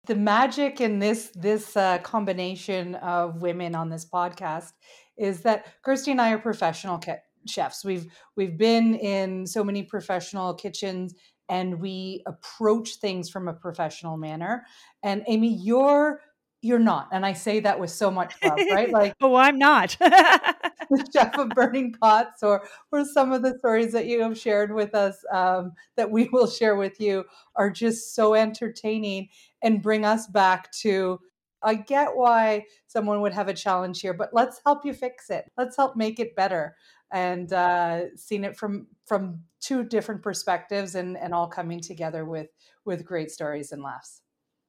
The magic in this combination of women on this podcast is that Kirsty and I are professional chefs. We've been in so many professional kitchens, and we approach things from a professional manner. And Amy, you're not, and I say that with so much love, right? Like, oh, I'm not. the chef of burning pots, or some of the stories that you have shared with us, that we will share with you, are just so entertaining and bring us back to, I get why someone would have a challenge here, but let's help you fix it. Let's help make it better. And seeing it from two different perspectives, and all coming together with great stories and laughs.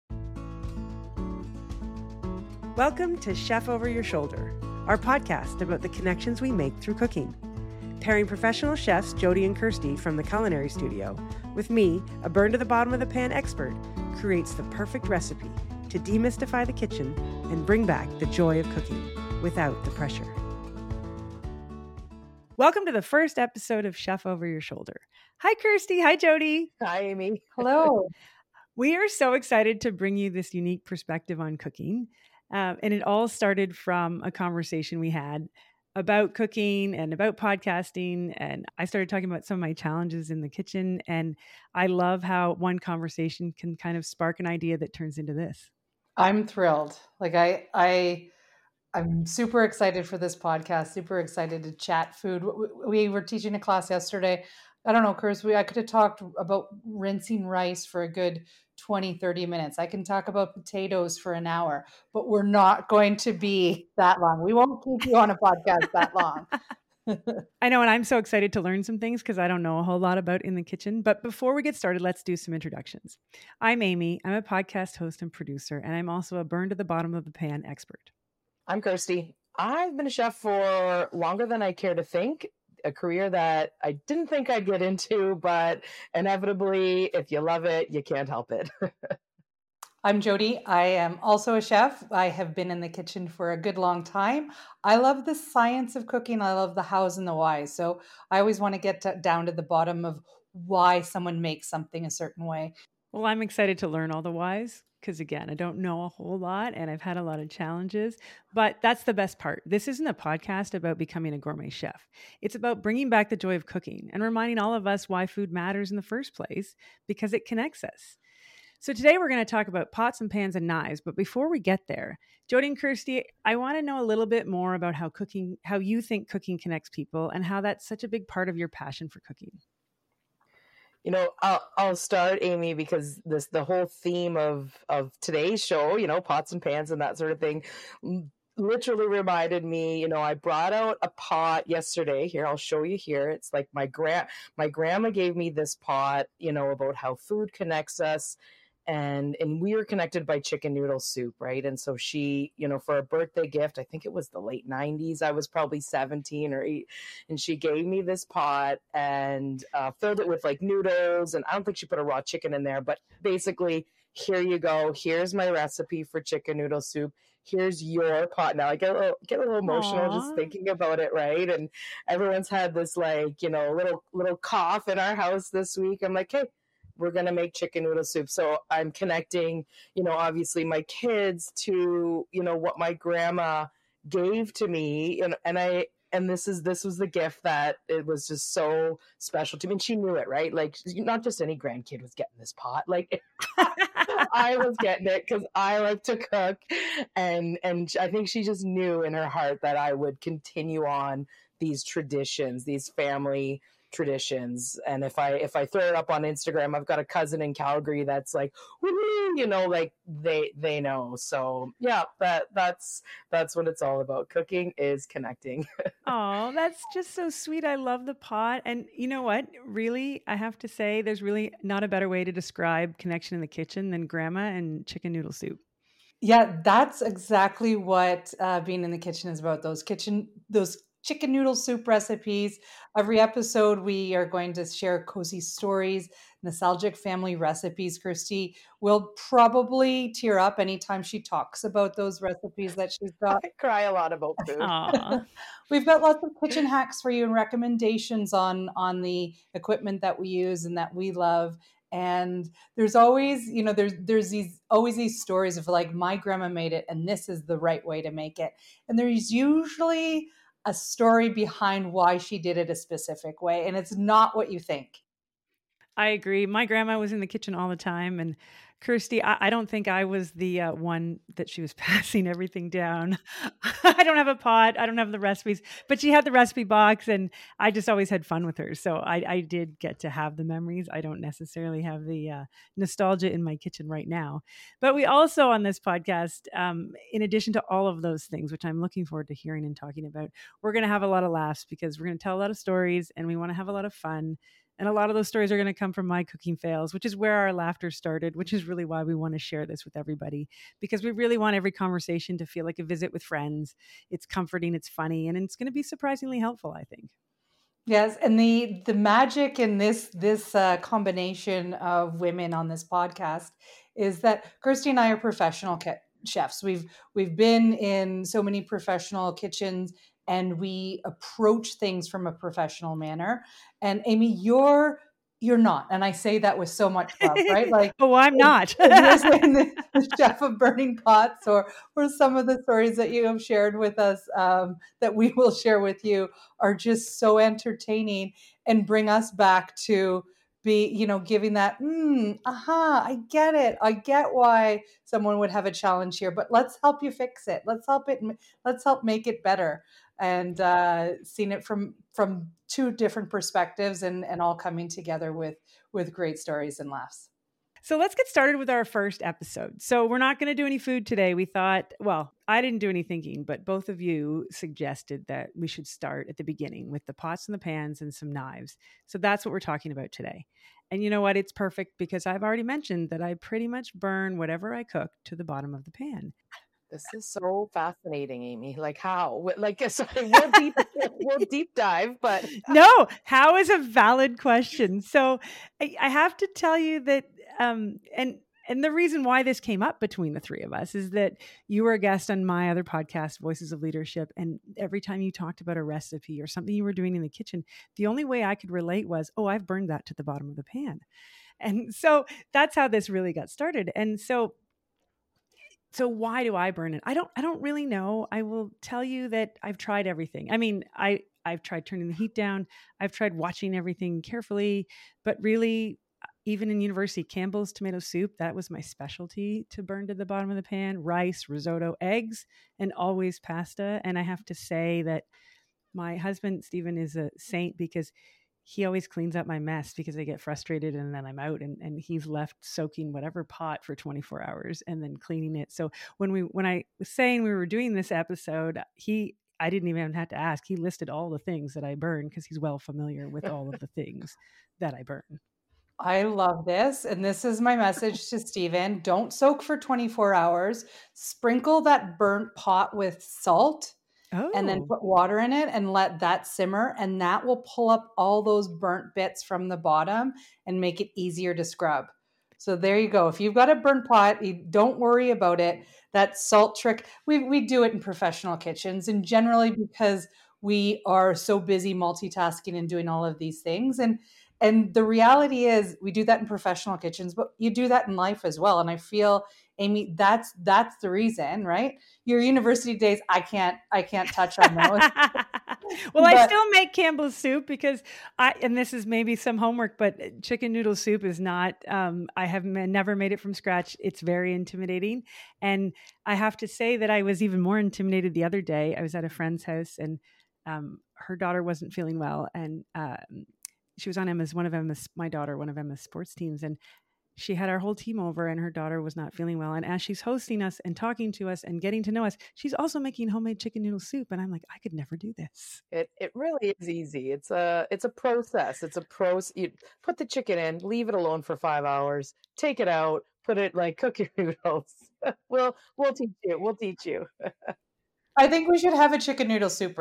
Welcome to Chef Over Your Shoulder, our podcast about the connections we make through cooking. Pairing professional chefs Jody and Kirsty from the Culinary Studio with me, a burn to the bottom of the pan expert, creates the perfect recipe to demystify the kitchen and bring back the joy of cooking without the pressure. Welcome to the first episode of Chef Over Your Shoulder. Hi, Kirsty. Hi, Jody. Hi, Amy. Hello. We are so excited to bring you this unique perspective on cooking. And it all started from a conversation we had about cooking and about podcasting. And I started talking about some of my challenges in the kitchen. And I love how one conversation can kind of spark an idea that turns into this. I'm thrilled. Like I'm super excited for this podcast, super excited to chat food. We were teaching a class yesterday. I don't know, Chris, I could have talked about rinsing rice for a good 20, 30 minutes. I can talk about potatoes for an hour, but we're not going to be that long. We won't keep you on a podcast that long. I know, and I'm so excited to learn some things because I don't know a whole lot about in the kitchen. But before we get started, let's do some introductions. I'm Amy. I'm a podcast host and producer, and I'm also a burn to the bottom of the pan expert. I'm Kirsty. I've been a chef for longer than I care to think, a career that I didn't think I'd get into, but inevitably, if you love it, you can't help it. I'm Jody. I am also a chef. I have been in the kitchen for a good long time. I love the science of cooking. I love the hows and the whys. So I always want to get down to the bottom of why someone makes something a certain way. Well, I'm excited to learn all the whys because, again, I don't know a whole lot and I've had a lot of challenges, but that's the best part. This isn't a podcast about becoming a gourmet chef. It's about bringing back the joy of cooking and reminding all of us why food matters in the first place, because it connects us. So today we're going to talk about pots and pans and knives, but before we get there, Jody and Kirsty, I want to know a little bit more about how you think cooking connects people and how that's such a big part of your passion for cooking. You know, I'll start, Amy, because the whole theme of today's show, pots and pans and that sort of thing, literally reminded me, I brought out a pot yesterday. Here, I'll show you here. It's like my grandma gave me this pot, about how food connects us. And we were connected by chicken noodle soup, right? And so she, for a birthday gift, I think it was the late 90s, I was probably 17 or 8, and she gave me this pot and filled it with like noodles. And I don't think she put a raw chicken in there, but basically, here you go. Here's my recipe for chicken noodle soup. Here's your pot. Now I get a little emotional just thinking about it, right? And everyone's had this little cough in our house this week. I'm like, hey, we're going to make chicken noodle soup. So I'm connecting, obviously my kids to, what my grandma gave to me. And this was the gift that it was just so special to me. And she knew it, right? Like, not just any grandkid was getting this pot. Like, I was getting it because I like to cook. And I think she just knew in her heart that I would continue on these traditions, these family traditions. And if I throw it up on Instagram, I've got a cousin in Calgary that's like, woo-hoo, like they know. So yeah, that's what it's all about. Cooking is connecting. Oh, that's just so sweet. I love the pot. And you know what? Really, I have to say, there's really not a better way to describe connection in the kitchen than grandma and chicken noodle soup. Yeah, that's exactly what being in the kitchen is about. Those chicken noodle soup recipes. Every episode, we are going to share cozy stories, nostalgic family recipes. Kirsty will probably tear up anytime she talks about those recipes that she's got. I cry a lot about food. We've got lots of kitchen hacks for you and recommendations on the equipment that we use and that we love. And there's always, there's these stories of like, my grandma made it and this is the right way to make it. And there's usually a story behind why she did it a specific way. And it's not what you think. I agree. My grandma was in the kitchen all the time. And Kirsty, I don't think I was the one that she was passing everything down. I don't have a pot. I don't have the recipes, but she had the recipe box and I just always had fun with her. So I did get to have the memories. I don't necessarily have the nostalgia in my kitchen right now. But we also on this podcast, in addition to all of those things, which I'm looking forward to hearing and talking about, we're going to have a lot of laughs because we're going to tell a lot of stories and we want to have a lot of fun. And a lot of those stories are going to come from my cooking fails, which is where our laughter started, which is really why we want to share this with everybody, because we really want every conversation to feel like a visit with friends. It's comforting, it's funny, and it's going to be surprisingly helpful, I think. Yes, and the magic in this combination of women on this podcast is that Kirsty and I are professional chefs. We've been in so many professional kitchens, and we approach things from a professional manner. And Amy, you're not, and I say that with so much love, right? Like, oh, I'm not. the chef of Burning Pots, or some of the stories that you have shared with us, that we will share with you, are just so entertaining and bring us back to be, giving that, I get it. I get why someone would have a challenge here, but let's help you fix it. Let's help make it better. And seeing it from two different perspectives and all coming together with great stories and laughs. So let's get started with our first episode. So we're not going to do any food today. We thought, well, I didn't do any thinking, but both of you suggested that we should start at the beginning with the pots and the pans and some knives. So that's what we're talking about today. And you know what? It's perfect because I've already mentioned that I pretty much burn whatever I cook to the bottom of the pan. This is so fascinating, Amy. Like how? Like, sorry, we'll deep dive, but no, how is a valid question. So I have to tell you that, and the reason why this came up between the three of us is that you were a guest on my other podcast, Voices of Leadership. And every time you talked about a recipe or something you were doing in the kitchen, the only way I could relate was, oh, I've burned that to the bottom of the pan. And so that's how this really got started. And so why do I burn it? I don't really know. I will tell you that I've tried everything. I mean, I've tried turning the heat down. I've tried watching everything carefully, but really, even in university, Campbell's tomato soup, that was my specialty to burn to the bottom of the pan. Rice, risotto, eggs, and always pasta. And I have to say that my husband, Stephen, is a saint because he always cleans up my mess because I get frustrated and then I'm out and he's left soaking whatever pot for 24 hours and then cleaning it. So when I was saying we were doing this episode, I didn't even have to ask. He listed all the things that I burn because he's well familiar with all of the things that I burn. I love this. And this is my message to Stephen. Don't soak for 24 hours. Sprinkle that burnt pot with salt. Oh. And then put water in it and let that simmer. And that will pull up all those burnt bits from the bottom and make it easier to scrub. So there you go. If you've got a burnt pot, don't worry about it. That salt trick, we do it in professional kitchens, and generally because we are so busy multitasking and doing all of these things. And the reality is we do that in professional kitchens, but you do that in life as well. And I feel, Amy, that's the reason, right? Your university days, I can't touch on those. Well, I still make Campbell's soup because and this is maybe some homework, but chicken noodle soup is not, I have never made it from scratch. It's very intimidating. And I have to say that I was even more intimidated the other day. I was at a friend's house and her daughter wasn't feeling well. And she was on one of Emma's sports teams. And she had our whole team over and her daughter was not feeling well. And as she's hosting us and talking to us and getting to know us, she's also making homemade chicken noodle soup. And I'm like, I could never do this. It really is easy. It's a process. You put the chicken in, leave it alone for 5 hours, take it out, put it cook your noodles. We'll teach you. I think we should have a chicken noodle soup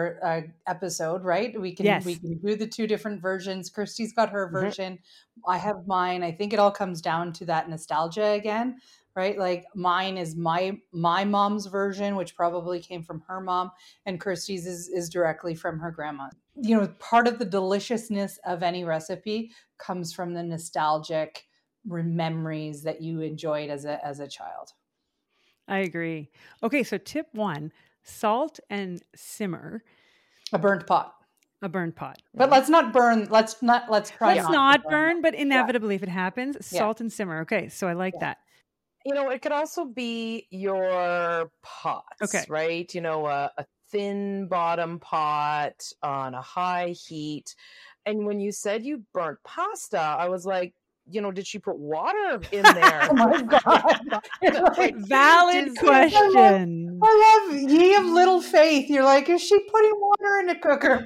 episode, right? We can do the two different versions. Kirsty's got her version. Mm-hmm. I have mine. I think it all comes down to that nostalgia again, right? Like mine is my mom's version, which probably came from her mom, and Kirsty's is directly from her grandma. You know, part of the deliciousness of any recipe comes from the nostalgic memories that you enjoyed as a child. I agree. Okay, so tip 1, salt and simmer A burnt pot. a burnt pot. But let's not burn. Let's try Let's not not to burn, but inevitably if it happens, Yeah. salt and simmer. Okay, so I like that. You know, it could also be your pots, Okay. right? You know, a thin bottom pot on a high heat. And when you said you burnt pasta, I was like, you know, did she put water in there? Oh my God. Like, Valid question. I love ye of little faith. You're like, is she putting water in the cooker?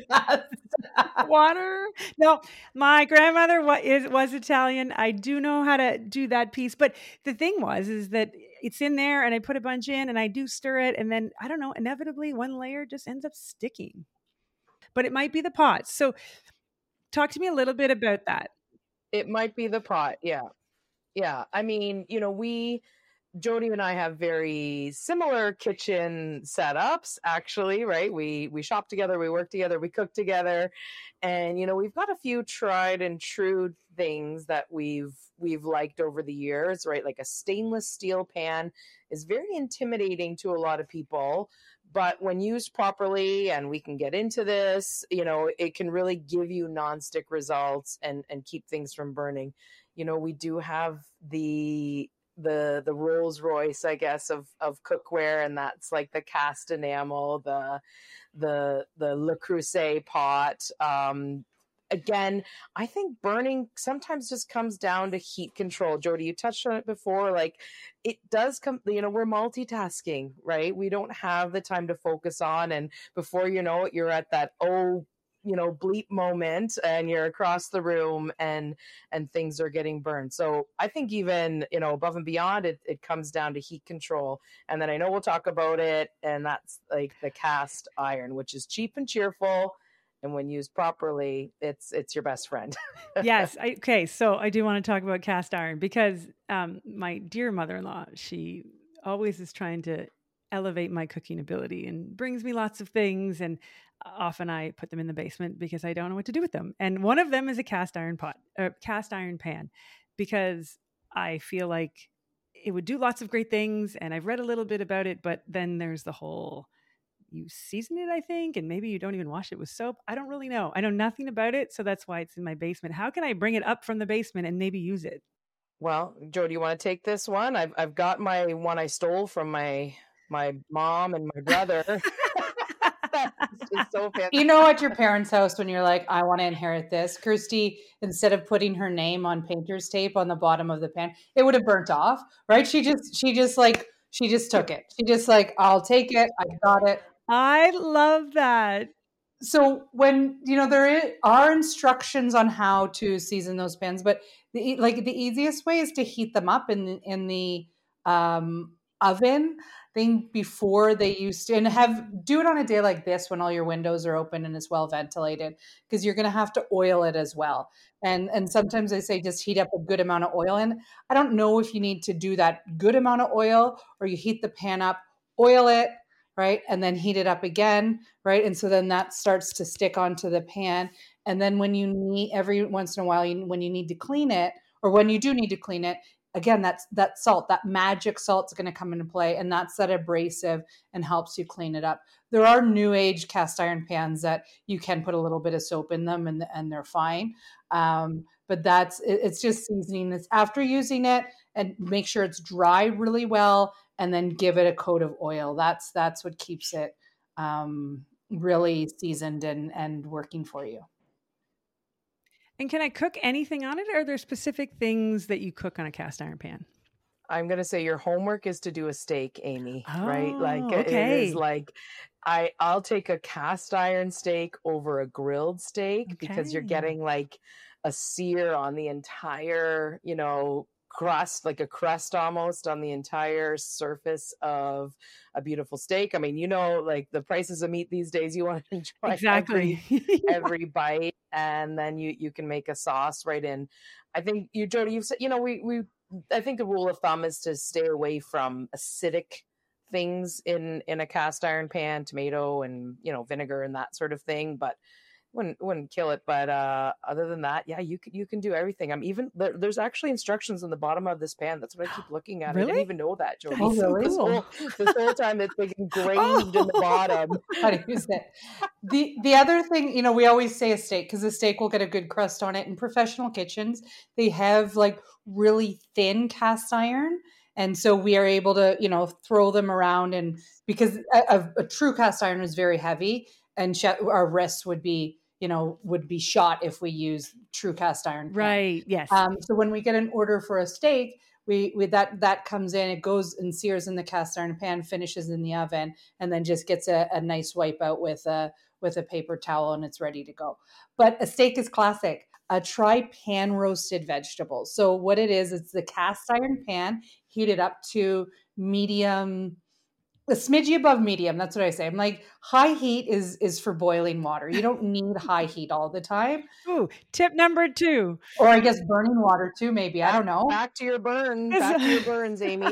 Water? No, my grandmother was Italian. I do know how to do that piece. But the thing is that it's in there and I put a bunch in and I do stir it. And then, I don't know, inevitably one layer just ends up sticking. But it might be the pot. So talk to me a little bit about that. It might be the pot. Yeah. Yeah. I mean, you know, Jody and I have very similar kitchen setups, actually, right? We shop together, we work together, we cook together. And, you know, we've got a few tried and true things that we've liked over the years, right? Like a stainless steel pan is very intimidating to a lot of people. But when used properly, and we can get into this, you know, it can really give you nonstick results and keep things from burning. You know, we do have the Rolls Royce, I guess, of cookware, and that's like the cast enamel, the Le Creuset pot. Again, I think burning sometimes just comes down to heat control. Jody, you touched on it before. Like, it does come, you know, we're multitasking, right? We don't have the time to focus on, and before you know it, you're at that, you know, bleep moment and you're across the room and things are getting burned. So I think even, you know, above and beyond, it comes down to heat control. And then I know we'll talk about it, and that's like the cast iron, which is cheap and cheerful. And when used properly, it's your best friend. Yes. Okay. So I do want to talk about cast iron because my dear mother-in-law, she always is trying to elevate my cooking ability and brings me lots of things. And often I put them in the basement because I don't know what to do with them. And one of them is a cast iron pan, because I feel like it would do lots of great things. And I've read a little bit about it, but then there's the whole, you season it, I think, and maybe you don't even wash it with soap. I don't really know. I know nothing about it. So that's why it's in my basement. How can I bring it up from the basement and maybe use it? Well, Joe, do you want to take this one? I've got my one I stole from my mom and my brother. It's so fantastic. You know, at your parents' house, when you're like, I want to inherit this, Kirsty, instead of putting her name on painter's tape on the bottom of the pan, it would have burnt off, right? She just took it. She just like, I'll take it. I got it. I love that. So when, you know, there are instructions on how to season those pans, but the easiest way is to heat them up in the oven thing before they used to, and do it on a day like this when all your windows are open and it's well ventilated, because you're going to have to oil it as well. And sometimes they say just heat up a good amount of oil. And I don't know if you need to do that good amount of oil, or you heat the pan up, oil it, right? And then heat it up again, right? And so then that starts to stick onto the pan. And then when you need, every once in a while, when you need to clean it, or when you do need to clean it, again, that salt, that magic salt is going to come into play. And that's that abrasive and helps you clean it up. There are new age cast iron pans that you can put a little bit of soap in them and they're fine. But it's just seasoning this after using it, and make sure it's dry really well, and then give it a coat of oil. That's what keeps it really seasoned and working for you. And can I cook anything on it, or are there specific things that you cook on a cast iron pan? I'm going to say your homework is to do a steak, Amy, right? Like, okay. It is like, I'll take a cast iron steak over a grilled steak, because you're getting like a sear on the entire, you know, crust, like a crust almost on the entire surface of a beautiful steak. I mean, you know, like the prices of meat these days, you want to enjoy every bite, and then you can make a sauce right in. I think Jody, you've said, you know, we I think the rule of thumb is to stay away from acidic things in a cast iron pan, tomato and, you know, vinegar and that sort of thing, but wouldn't kill it. But other than that, yeah, you can do everything. I'm even there's actually instructions on the bottom of this pan. That's what I keep looking at. Really? I didn't even know that, Jody. Oh, really? This whole time it's like engraved in the bottom. How to use it. The other thing, you know, we always say a steak because the steak will get a good crust on it. In professional kitchens, they have like really thin cast iron. And so we are able to, you know, throw them around, and because a true cast iron is very heavy, and our wrists would be shot if we use true cast iron pan. Right. Yes. So when we get an order for a steak, we that comes in, it goes and sears in the cast iron pan, finishes in the oven, and then just gets a nice wipe out with a paper towel, and it's ready to go. But a steak is classic. Try pan roasted vegetables. So what it is, it's the cast iron pan heated up to medium, a smidgy above medium. That's what I say. I'm like, high heat is for boiling water. You don't need high heat all the time. Ooh, tip number 2. Or I guess burning water too, maybe. I don't know. Back to your burn. Back to your burns, Amy.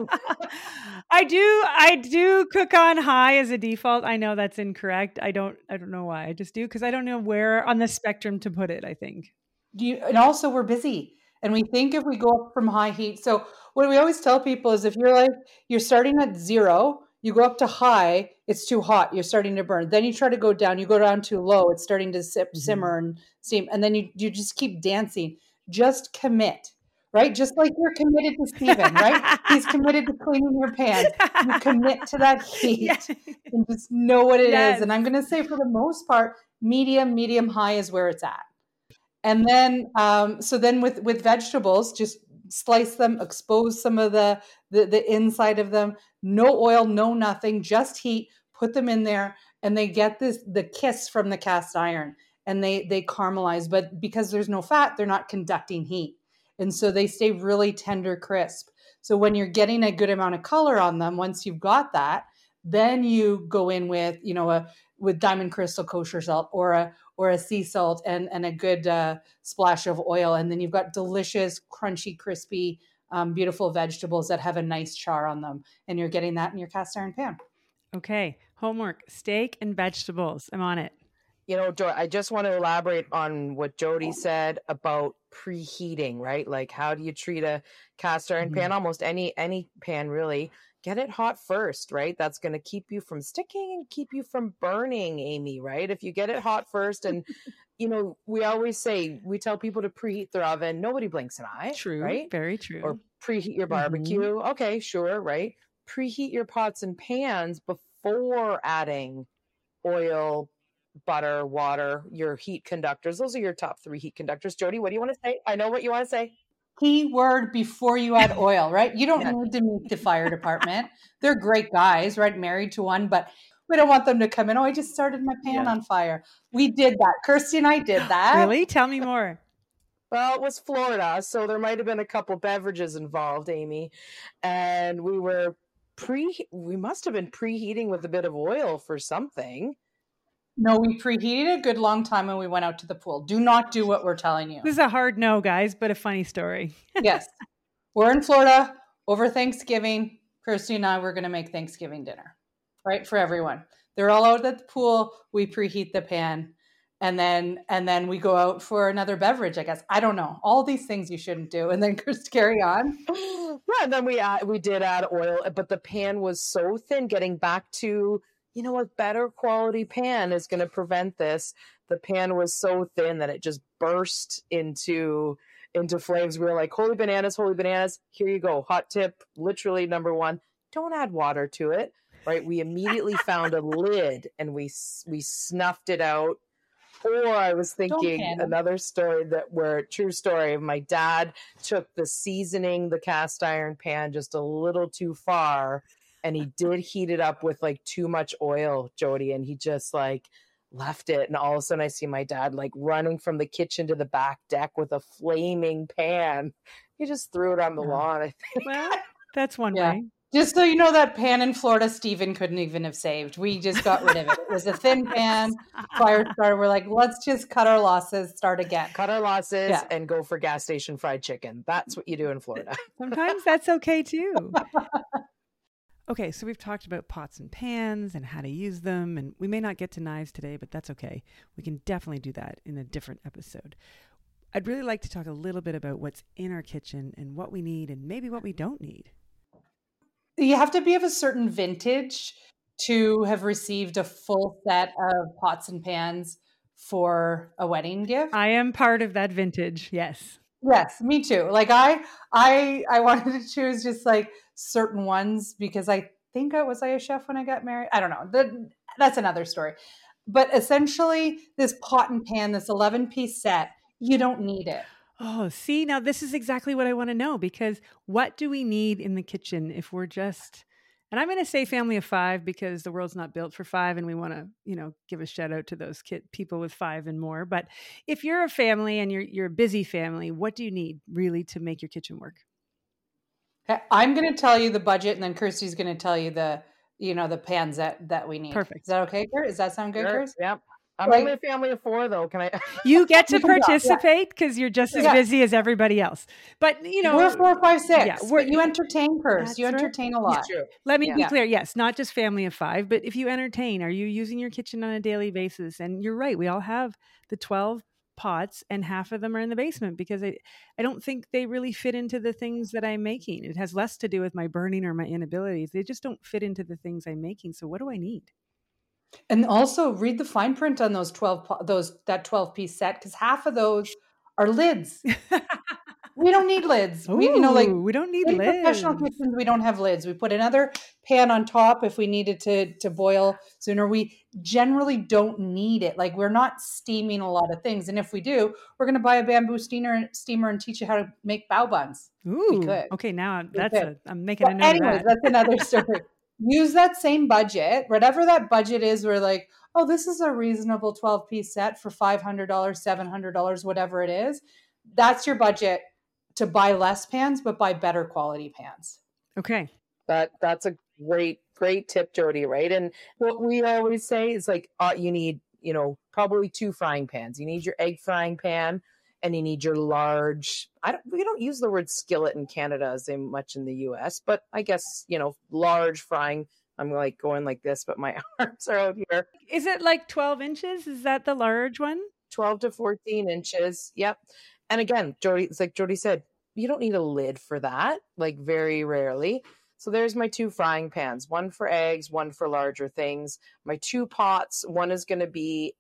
I do cook on high as a default. I know that's incorrect. I don't know why. I just do because I don't know where on the spectrum to put it, I think. And also we're busy. And we think if we go up from high heat. So what we always tell people is if you're starting at 0, you go up to high, it's too hot, you're starting to burn. Then you try to go down, you go down too low, it's starting to simmer and steam. And then you just keep dancing. Just commit, right? Just like you're committed to Steven, right? He's committed to cleaning your pans. You commit to that heat and just know what it is. And I'm going to say for the most part, medium high is where it's at. And then, so then with vegetables, just slice them, expose some of the inside of them, no oil, no nothing, just heat, put them in there, and they get the kiss from the cast iron, and they caramelize. But because there's no fat, they're not conducting heat. And so they stay really tender, crisp. So when you're getting a good amount of color on them, once you've got that, then you go in with, with Diamond Crystal kosher salt or a sea salt and a good splash of oil. And then you've got delicious, crunchy, crispy, beautiful vegetables that have a nice char on them. And you're getting that in your cast iron pan. Okay. Homework, steak and vegetables. I'm on it. I just want to elaborate on what Jody said about preheating, right? Like, how do you treat a cast iron pan? Almost any pan, really. Get it hot first, right? That's going to keep you from sticking and keep you from burning, Amy, right? If you get it hot first, and, we always say, we tell people to preheat their oven. Nobody blinks an eye. True. Right? Very true. Or preheat your barbecue. Okay, sure, right? Preheat your pots and pans before adding oil, butter, water, your heat conductors. Those are your top 3 heat conductors. Jody, what do you want to say? I know what you want to say. Key word before you add oil, right? You don't need to meet the fire department. They're great guys, right? Married to one, but we don't want them to come in. Oh, I just started my pan on fire. We did that. Kirsty and I did that. Really? Tell me more. Well, it was Florida, so there might have been a couple beverages involved, Amy. And we must have been preheating with a bit of oil for something. No, we preheated a good long time when we went out to the pool. Do not do what we're telling you. This is a hard no, guys, but a funny story. Yes. We're in Florida over Thanksgiving. Kirsty and I were going to make Thanksgiving dinner, right? For everyone. They're all out at the pool. We preheat the pan. And then we go out for another beverage, I guess. I don't know. All these things you shouldn't do. And then Kirsty, carry on. Yeah, and then we did add oil, but the pan was so thin. Getting back to, a better quality pan is going to prevent this. The pan was so thin that it just burst into flames. We were like, holy bananas. Here you go. Hot tip, literally number 1, don't add water to it, right? We immediately found a lid and we snuffed it out. Or I was thinking another story true story. My dad took the seasoning, the cast iron pan, just a little too far. And he did heat it up with like too much oil, Jody. And he just left it. And all of a sudden I see my dad running from the kitchen to the back deck with a flaming pan. He just threw it on the lawn, I think. Well, that's one way. Just so you know, that pan in Florida, Stephen couldn't even have saved. We just got rid of it. It was a thin pan, fire starter. We're like, let's just cut our losses, start again. Cut our losses and go for gas station fried chicken. That's what you do in Florida. Sometimes that's okay too. Okay, so we've talked about pots and pans and how to use them, and we may not get to knives today, but that's okay. We can definitely do that in a different episode. I'd really like to talk a little bit about what's in our kitchen and what we need and maybe what we don't need. You have to be of a certain vintage to have received a full set of pots and pans for a wedding gift. I am part of that vintage, yes. Yes, me too. Like I wanted to choose just like certain ones because I think was I a chef when I got married? I don't know. That's another story. But essentially, this pot and pan, this 11-piece set, you don't need it. Oh, see, now this is exactly what I want to know, because what do we need in the kitchen if we're just, and I'm going to say family of 5 because the world's not built for 5 and we want to, give a shout out to those people with 5 and more. But if you're a family and you're a busy family, what do you need really to make your kitchen work? I'm going to tell you the budget, and then Kirsty's going to tell you the pans that we need. Perfect. Is that okay, Kurt? Does that sound good, Kirsty? Yep. I'm only a family of 4, though. Can I? You get to participate because you're just as busy as everybody else. But we're 4, 5, 6. Yeah, you entertain, Kirst. You entertain a lot. Let me be clear. Yes, not just family of 5, but if you entertain, are you using your kitchen on a daily basis? And you're right. We all have the 12 pots, and half of them are in the basement because I don't think they really fit into the things that I'm making. It has less to do with my burning or my inabilities. They just don't fit into the things I'm making. So what do I need? And also read the fine print on that 12-piece set, because half of those are lids. We don't need lids. Ooh, we don't need lids. In professional kitchens, we don't have lids. We put another pan on top if we needed to boil sooner. We generally don't need it. Like, we're not steaming a lot of things. And if we do, we're going to buy a bamboo steamer and teach you how to make bao buns. Ooh, we could. Okay, now I'm making a note anyways, of that. That's another story. Use that same budget, whatever that budget is. We're like, oh, this is a reasonable 12-piece set for $500, $700, whatever it is. That's your budget to buy less pans, but buy better quality pans. Okay. That's a great tip, Jody, right? And what we always say is like, you need, probably 2 frying pans. You need your egg frying pan, and you need your large, we don't use the word skillet in Canada as much in the US, but I guess, large frying. I'm like going like this, but my arms are out here. Is it like 12 inches? Is that the large one? 12 to 14 inches. Yep. And again, it's like Jody said, you don't need a lid for that, like very rarely. So there's my 2 frying pans, one for eggs, one for larger things. My 2 pots, one is going to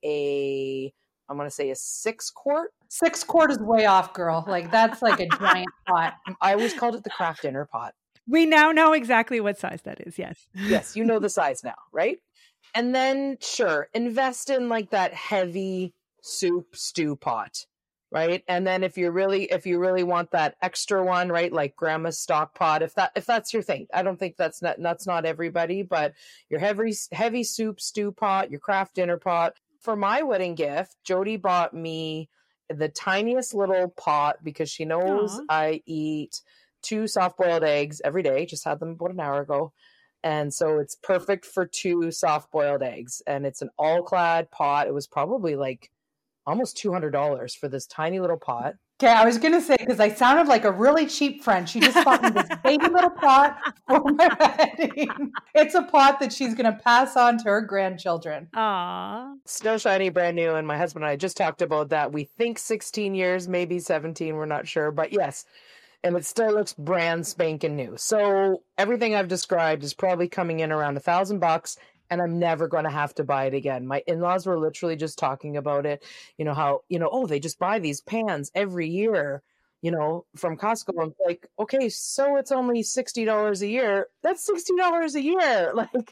be I'm going to say a 6-quart. 6-quart is way off, girl. Like, that's like a giant pot. I always called it the craft dinner pot. We now know exactly what size that is. Yes. Yes. You know the size now, right? And then sure, invest in like that heavy stew pot, right? And then if you really want that extra one, right? Like grandma's stock pot, if that's your thing. I don't think that's not everybody, but your heavy soup stew pot, your craft dinner pot. For my wedding gift, Jody bought me the tiniest little pot because she knows I eat 2 soft-boiled eggs every day. Just had them about an hour ago. And so it's perfect for 2 soft-boiled eggs. And it's an all-clad pot. It was probably like almost $200 for this tiny little pot. Okay, I was going to say, because I sounded like a really cheap friend. She just bought me this baby little pot for my wedding. It's a pot that she's going to pass on to her grandchildren. Aww. Still shiny, brand new. And my husband and I just talked about that. We think 16 years, maybe 17. We're not sure. But yes, and it still looks brand spanking new. So everything I've described is probably coming in around $1,000. And I'm never going to have to buy it again. My in-laws were literally just talking about it. How, they just buy these pans every year, from Costco. I'm like, okay, so it's only $60 a year. That's $60 a year. Like,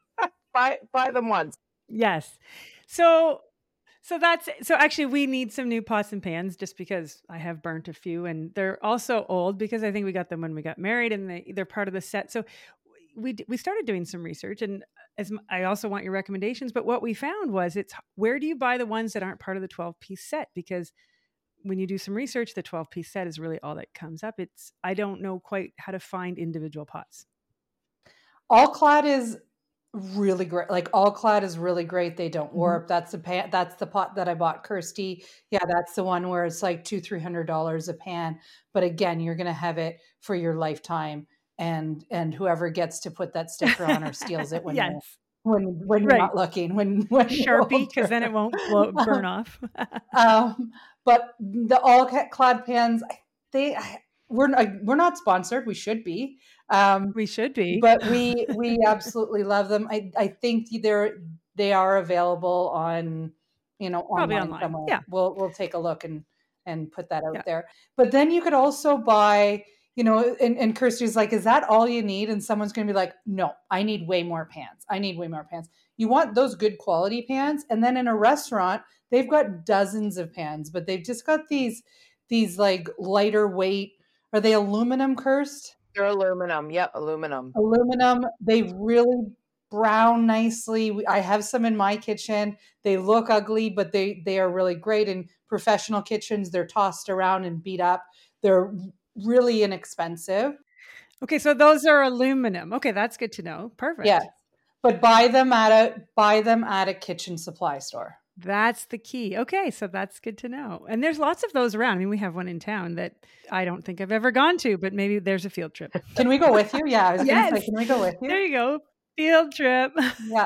buy them once. Yes. So actually we need some new pots and pans just because I have burnt a few, and they're also old because I think we got them when we got married, and they're part of the set. So we started doing some research, and I also want your recommendations, but what we found was where do you buy the ones that aren't part of the 12-piece set? Because when you do some research, the 12-piece set is really all that comes up. I don't know quite how to find individual pots. All Clad is really great. Like All Clad is really great. They don't warp. That's the pan. That's the pot that I bought, Kirsty. Yeah, that's the one where it's like $200-300 a pan. But again, you're going to have it for your lifetime, and whoever gets to put that sticker on or steals it when Yes. when you're not looking, when Sharpie, because then it won't burn off. But the All Clad pans, we're not sponsored. We should be. We should be, but we absolutely love them. I think they are available on, probably online somewhere. Yeah, we'll take a look and put that out there. But then you could also buy, and Kirsty's like, is that all you need? And someone's going to be like, no, I need way more pans. You want those good quality pans. And then in a restaurant, they've got dozens of pans, but they've just got these like lighter weight. Are they aluminum, Kirst? They're aluminum. Yep, aluminum. They really brown nicely. I have some in my kitchen. They look ugly, but they are really great. In professional kitchens, they're tossed around and beat up. They're really inexpensive. Okay, so those are aluminum. Okay, that's good to know. Perfect. Yeah, but buy them at a kitchen supply store. That's the key. Okay, so that's good to know. And there's lots of those around. I mean, we have one in town that I don't think I've ever gone to, but maybe there's a field trip. Can we go with you? Yeah, I was going to say, can we go with you? There you go. Field trip. Yeah.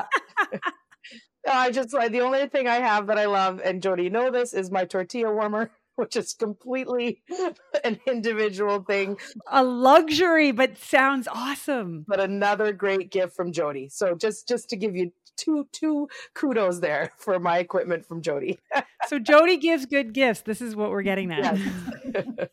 I just like, the only thing I have that I love, and Jody, you know this, is my tortilla warmer, which is completely an individual thing. A luxury, but sounds awesome. But another great gift from Jody. So just to give you two kudos there for my equipment from Jody. So Jody gives good gifts. This is what we're getting at. Yes.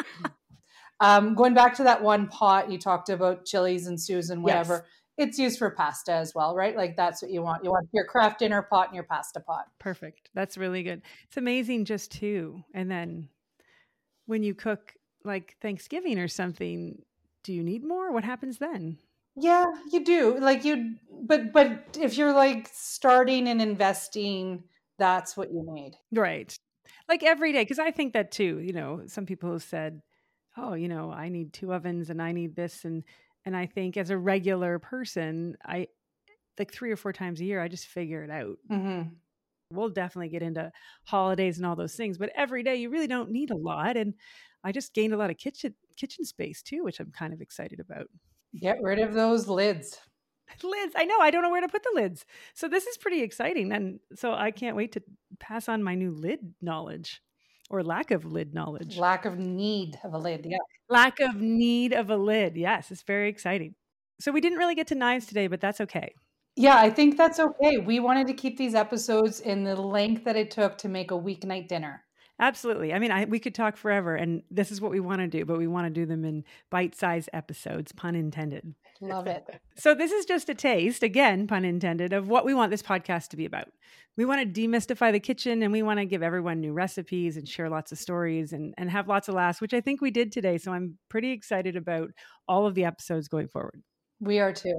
Going back to that one pot you talked about, chilies and stews and whatever. Yes. It's used for pasta as well, right? Like that's what you want. You want your craft dinner pot and your pasta pot. Perfect. That's really good. It's amazing just two. And then when you cook like Thanksgiving or something, do you need more? What happens then? Yeah, you do. But if you're like starting and investing, that's what you need. Right. Like every day. Because I think that too, some people have said, oh, I need 2 ovens and I need this. And I think as a regular person, I like 3 or 4 times a year, I just figure it out. Mm-hmm. We'll definitely get into holidays and all those things, but every day you really don't need a lot. And I just gained a lot of kitchen space too, which I'm kind of excited about. Get rid of those lids. I know. I don't know where to put the lids. So this is pretty exciting. And so I can't wait to pass on my new lid knowledge. Or lack of lid knowledge. Lack of need of a lid, yeah. Lack of need of a lid. Yes, it's very exciting. So we didn't really get to knives today, but that's okay. Yeah, I think that's okay. We wanted to keep these episodes in the length that it took to make a weeknight dinner. Absolutely. I mean, we could talk forever, and this is what we want to do, but we want to do them in bite-sized episodes, pun intended. Love it. So this is just a taste, again, pun intended, of what we want this podcast to be about. We want to demystify the kitchen, and we want to give everyone new recipes and share lots of stories and have lots of laughs, which I think we did today. So I'm pretty excited about all of the episodes going forward. We are too.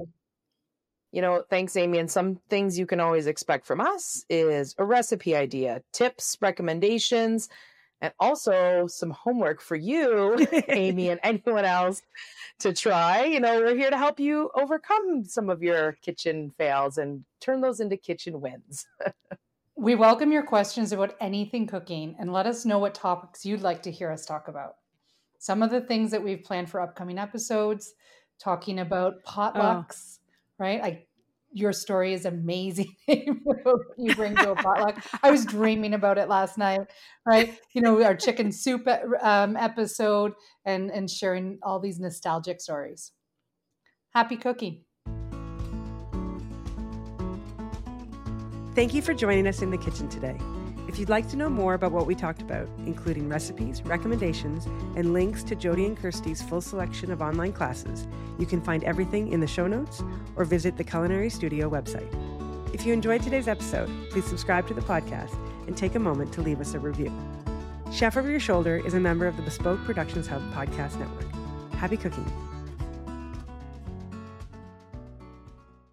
Thanks, Amy. And some things you can always expect from us is a recipe idea, tips, recommendations, and also some homework for you, Amy, and anyone else to try. We're here to help you overcome some of your kitchen fails and turn those into kitchen wins. We welcome your questions about anything cooking, and let us know what topics you'd like to hear us talk about. Some of the things that we've planned for upcoming episodes, talking about potlucks, right? Your story is amazing. You bring to a potluck. I was dreaming about it last night, right? Our chicken soup episode and sharing all these nostalgic stories. Happy cooking. Thank you for joining us in the kitchen today. If you'd like to know more about what we talked about, including recipes, recommendations, and links to Jody and Kirsty's full selection of online classes, you can find everything in the show notes or visit the Culinary Studio website. If you enjoyed today's episode, please subscribe to the podcast and take a moment to leave us a review. Chef Over Your Shoulder is a member of the Bespoke Productions Hub podcast network. Happy cooking.